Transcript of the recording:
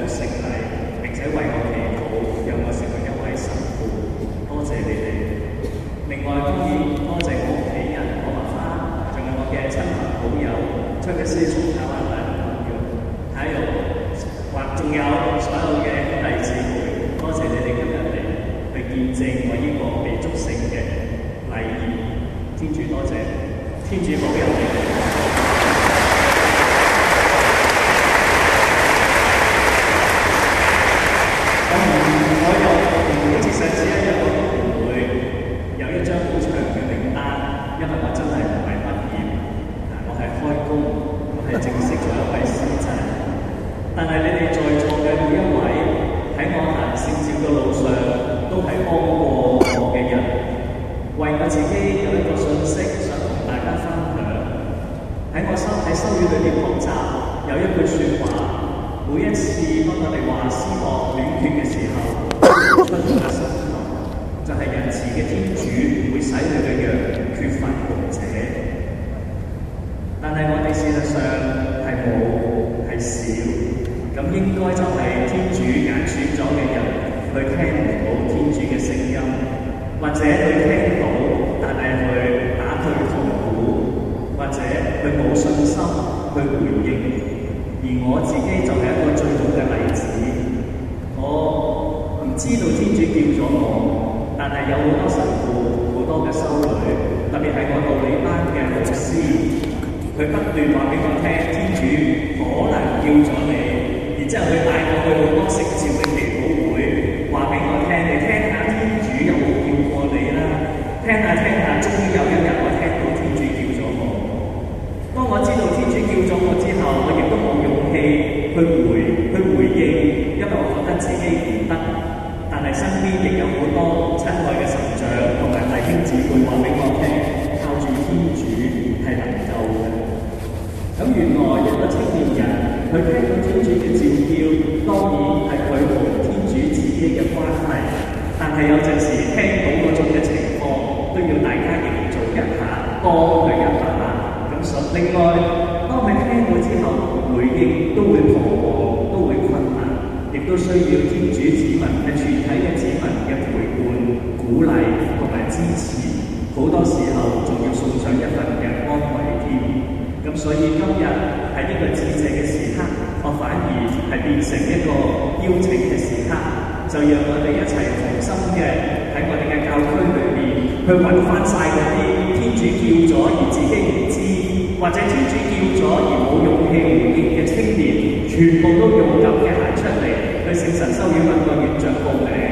聖禮，並且為我祈禱，讓我成為一位神父。多謝你哋。另外當然多謝我屋企人、我媽媽，仲有我嘅親朋好友，這個是從台灣來的朋友，還有仲有所有嘅兄弟姊妹，多謝你哋今日嚟去見證我呢個被祝聖嘅禮儀。天主多謝，天主保佑你哋。好似上次一樣，我都唔會有一張好長嘅名單，因為我真係唔係畢業，我係開工，我係正式做一位司祭。但係你哋在座嘅每一位，喺我行聖召嘅路上，都係幫過我嘅人，為我自己有一個信息想同大家分享。喺修院裏邊學習，有一句説話。每一次當我哋話思樂短缺嘅時候，出現嘅心頭就係仁慈嘅天主會使佢嘅羊缺乏牧者，但係我哋事實上係冇係少，咁應該就係天主揀選咗嘅人，佢聽唔到天主嘅聲音，或者佢聽到但係佢打退痛苦，或者佢冇信心去回應。而我自己就係一個最好嘅例子，我唔知道天主叫咗我，但係有好多神父、好多嘅修女，特別係我道理班嘅老師，佢不斷話俾我聽，天主可能叫咗你，然之後佢帶我去好多聖召嘅祈禱會，話俾我聽，你聽下天主有冇叫過你啦，聽下，終於有一日我聽到天主叫咗我。當我知道天主叫咗我之後，我亦都冇勇氣去回應，因為我覺得自己唔得。但係身邊亦有好多親愛嘅神長同埋弟兄姊妹話俾我聽，靠住天主係能夠嘅。咁原來一個青年人，佢聽到天主嘅召叫，當然係佢同天主自己嘅關係。但係有陣時聽到嗰種嘅情況，都要大家營造一下，幫佢一把。另外，當佢聽到之後，回應都會彷徨，都會困難，亦都需要天主子民嘅全體嘅子民嘅陪伴、鼓勵同埋支持。好多時候仲要送上一份嘅安慰添。咁所以今日喺呢個致謝嘅時刻，我反而係變成一個邀請嘅時刻，就讓我哋一齊同心嘅喺我哋嘅教區裏邊去揾翻晒嗰啲天主叫咗而自己唔知，或者天主叫咗而冇勇氣回應嘅青年，全部都勇敢嘅行出嚟，去聖神修院揾個院長報名。